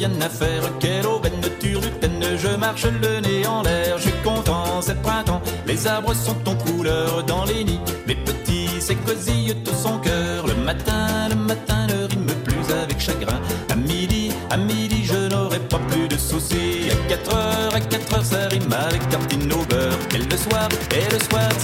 rien à faire. Quelle aubaine de turlutaine, je marche le nez en l'air. Je suis content, c'est le printemps, les arbres sont en couleur. Dans les nids, les petits s'écosillent tout son cœur. Le matin, ne rime plus avec chagrin. À midi, je n'aurai pas plus de soucis. À 4 heures, ça rime avec tartine au beurre. Et le soir,